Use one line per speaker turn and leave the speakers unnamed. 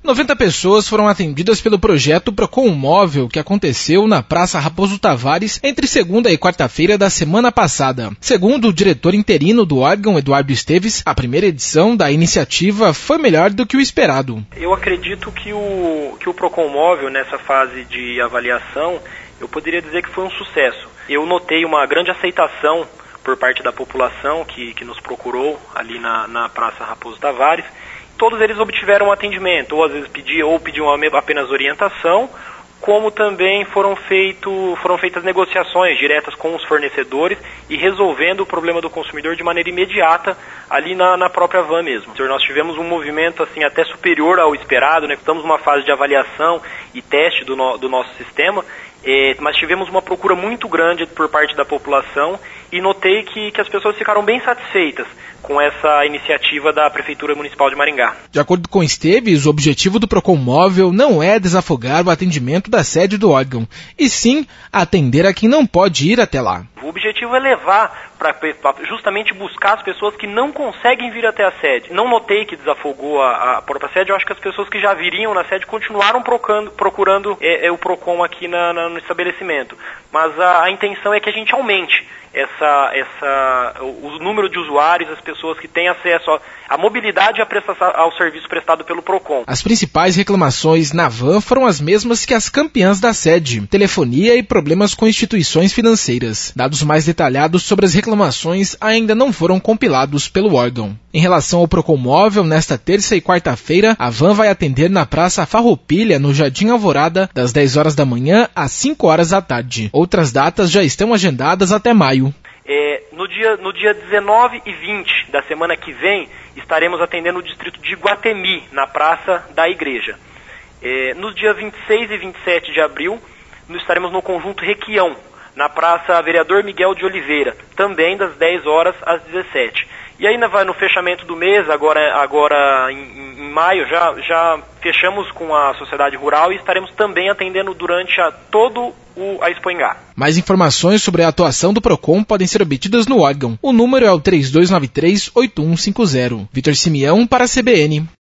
90 pessoas foram atendidas pelo projeto Procon Móvel, que aconteceu na Praça Raposo Tavares entre segunda e quarta-feira da semana passada. Segundo o diretor interino do órgão, Eduardo Esteves, a primeira edição da iniciativa foi melhor do que o esperado.
Eu acredito que o Procon Móvel, nessa fase de avaliação, eu poderia dizer que foi um sucesso. Eu notei uma grande aceitação por parte da população que nos procurou ali na Praça Raposo Tavares. Todos eles obtiveram atendimento, ou às vezes pediam apenas orientação, como também foram feitas negociações diretas com os fornecedores e resolvendo o problema do consumidor de maneira imediata ali na própria van mesmo. Nós tivemos um movimento assim até superior ao esperado, né? Estamos numa fase de avaliação e teste do nosso sistema, mas tivemos uma procura muito grande por parte da população e notei que as pessoas ficaram bem satisfeitas com essa iniciativa da Prefeitura Municipal de Maringá.
De acordo com Esteves, o objetivo do Procon Móvel não é desafogar o atendimento da sede do órgão, e sim atender a quem não pode ir até lá.
O objetivo é levar para justamente buscar as pessoas que não conseguem vir até a sede. Não notei que desafogou a própria sede, eu acho que as pessoas que já viriam na sede continuaram procurando o Procon aqui no estabelecimento. Mas a intenção é que a gente aumente o número de usuários, as pessoas que têm acesso à mobilidade e ao serviço prestado pelo Procon.
As principais reclamações na van foram as mesmas que as campeãs da sede: telefonia e problemas com instituições financeiras. Dados mais detalhados sobre as reclamações ainda não foram compilados pelo órgão. Em relação ao Procon Móvel, nesta terça e quarta-feira, a van vai atender na Praça Farroupilha, no Jardim Alvorada, das 10 horas da manhã às 5 horas da tarde. Outras datas já estão agendadas até maio.
No dia 19 e 20 da semana que vem, estaremos atendendo o distrito de Iguatemi, na Praça da Igreja. Nos dias 26 e 27 de abril, estaremos no Conjunto Requião, na Praça Vereador Miguel de Oliveira, também das 10 horas às 17. E aí no fechamento do mês, agora em maio, já fechamos com a Sociedade Rural e estaremos também atendendo durante todo a Expoingá.
Mais informações sobre a atuação do Procon podem ser obtidas no órgão. O número é o 3293-8150. Vitor Simeão para a CBN.